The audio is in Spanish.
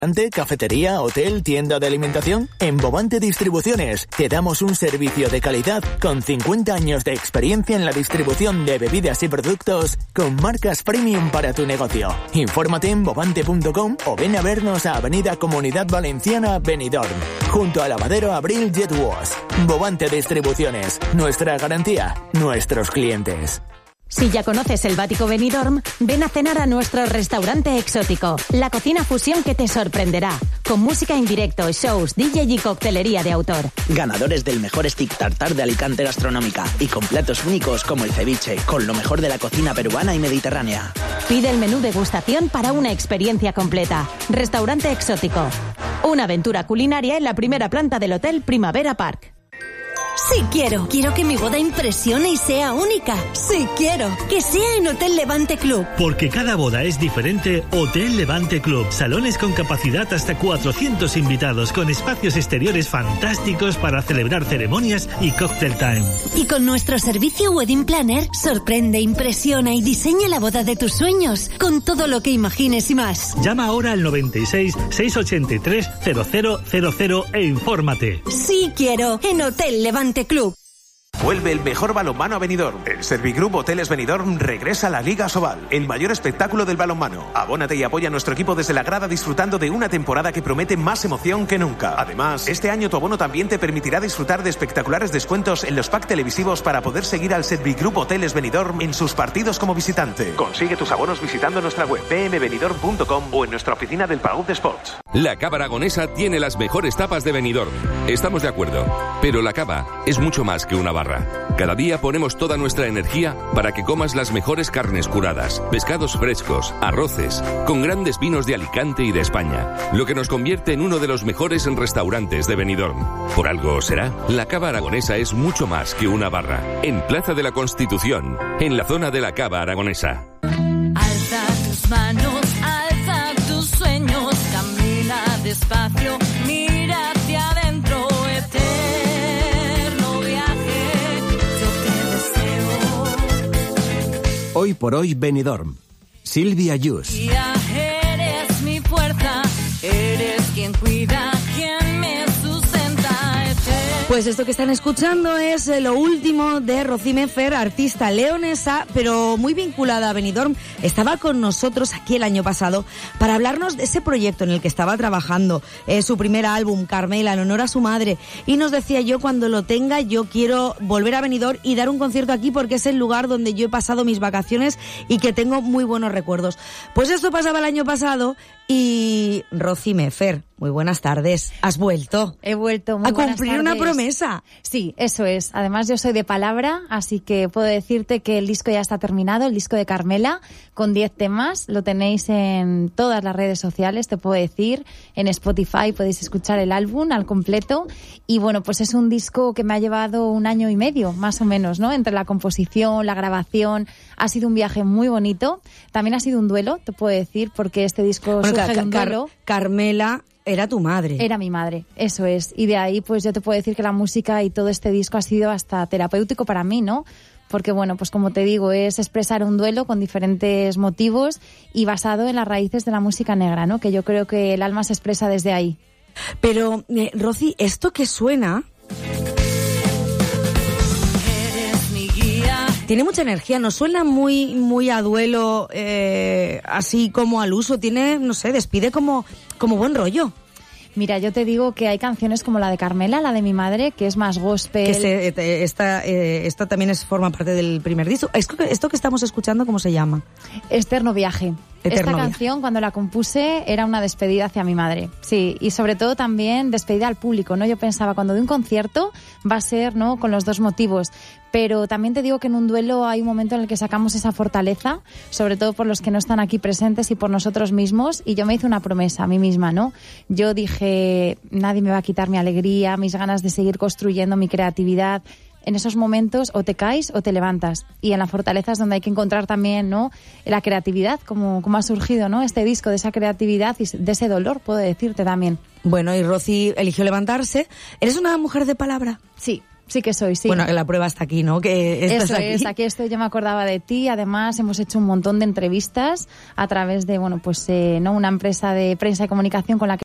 ¿Cafetería, hotel, tienda de alimentación? En Bovante Distribuciones te damos un servicio de calidad con 50 años de experiencia en la distribución de bebidas y productos con marcas premium para tu negocio. Infórmate en bovante.com o ven a vernos a Avenida Comunidad Valenciana, Benidorm, junto a Lavadero Abril Jet Wash. Bovante Distribuciones, nuestra garantía, nuestros clientes. Si ya conoces el Bático Benidorm, ven a cenar a nuestro restaurante exótico, la cocina fusión que te sorprenderá, con música en directo, shows, DJ y coctelería de autor. Ganadores del mejor stick tartar de Alicante Gastronómica y con platos únicos como el ceviche, con lo mejor de la cocina peruana y mediterránea. Pide el menú degustación para una experiencia completa. Restaurante exótico. Una aventura culinaria en la primera planta del Hotel Primavera Park. Sí quiero. Quiero que mi boda impresione y sea única. Sí quiero. Que sea en Hotel Levante Club. Porque cada boda es diferente, Hotel Levante Club. Salones con capacidad hasta 400 invitados, con espacios exteriores fantásticos para celebrar ceremonias y cocktail time. Y con nuestro servicio Wedding Planner, sorprende, impresiona y diseña la boda de tus sueños, con todo lo que imagines y más. Llama ahora al 96 683 0000 e infórmate. Sí quiero. En Hotel Levante Club. Vuelve el mejor balonmano a Benidorm. El Servigroup Hoteles Benidorm regresa a la Liga Sobal, el mayor espectáculo del balonmano. Abónate y apoya a nuestro equipo desde la grada disfrutando de una temporada que promete más emoción que nunca. Además, este año tu abono también te permitirá disfrutar de espectaculares descuentos en los packs televisivos para poder seguir al Servigroup Hoteles Benidorm en sus partidos como visitante. Consigue tus abonos visitando nuestra web pmbenidorm.com o en nuestra oficina del Palau de Sports. La Cava Aragonesa tiene las mejores tapas de Benidorm. Estamos de acuerdo, pero la cava es mucho más que una barra. Cada día ponemos toda nuestra energía para que comas las mejores carnes curadas, pescados frescos, arroces, con grandes vinos de Alicante y de España, lo que nos convierte en uno de los mejores restaurantes de Benidorm. Por algo será, la Cava Aragonesa es mucho más que una barra. En Plaza de la Constitución, en la zona de la Cava Aragonesa. Alza tus manos, alza tus sueños, camina despacio, mira hacia adentro, eterno viaje, yo te deseo. Hoy por hoy Benidorm. Silvia Yus. Eres mi fuerza, eres quien cuida, quien me sustenta, eterno. Pues esto que están escuchando es lo último de Rocío Mefer, artista leonesa, pero muy vinculada a Benidorm. Estaba con nosotros aquí el año pasado para hablarnos de ese proyecto en el que estaba trabajando, su primer álbum, Carmela, en honor a su madre. Y nos decía, yo cuando lo tenga, yo quiero volver a Benidorm y dar un concierto aquí porque es el lugar donde yo he pasado mis vacaciones y que tengo muy buenos recuerdos. Pues esto pasaba el año pasado y Rocío Mefer, muy buenas tardes. ¿Has vuelto? He vuelto, muy a buenas cumplir tardes. Una promesa. Sí, eso es. Además, yo soy de palabra, así que puedo decirte que el disco ya está terminado, el disco de Carmela, con 10 temas. Lo tenéis en todas las redes sociales, te puedo decir. En Spotify podéis escuchar el álbum al completo. Y bueno, pues es un disco que me ha llevado 1 año y medio, más o menos, ¿no? Entre la composición, la grabación. Ha sido un viaje muy bonito. También ha sido un duelo, te puedo decir, porque este disco surge de un duelo. Carmela era tu madre. Era mi madre, eso es. Y de ahí, pues yo te puedo decir que la música y todo este disco ha sido hasta terapéutico para mí, ¿no? Porque, bueno, pues como te digo, es expresar un duelo con diferentes motivos y basado en las raíces de la música negra, ¿no? Que yo creo que el alma se expresa desde ahí. Pero, Rosy, ¿esto que suena? Tiene mucha energía, no suena muy a duelo, así como al uso, tiene, no sé, despide como buen rollo. Mira, yo te digo que hay canciones como la de Carmela, la de mi madre, que es más gospel. Que esta también forma parte del primer disco. ¿Esto que estamos escuchando, cómo se llama? Eterno Viaje. Esta canción, cuando la compuse, era una despedida hacia mi madre. Sí, y sobre todo también despedida al público, ¿no? Yo pensaba, cuando doy un concierto, va a ser, ¿no?, con los dos motivos. Pero también te digo que en un duelo hay un momento en el que sacamos esa fortaleza, sobre todo por los que no están aquí presentes y por nosotros mismos. Y yo me hice una promesa a mí misma, ¿no? Yo dije, nadie me va a quitar mi alegría, mis ganas de seguir construyendo mi creatividad. En esos momentos o te caes o te levantas. Y en la fortaleza es donde hay que encontrar también, ¿no?, la creatividad, como ha surgido, ¿no?, este disco, de esa creatividad y de ese dolor, puedo decirte también. Bueno, y Rosy eligió levantarse. ¿Eres una mujer de palabra? Sí. Sí que soy, sí. Bueno, la prueba está aquí, ¿no? Que estás Eso aquí. es, aquí estoy, yo me acordaba de ti. Además, hemos hecho un montón de entrevistas a través de, bueno, pues, ¿no? Una empresa de prensa y comunicación con la que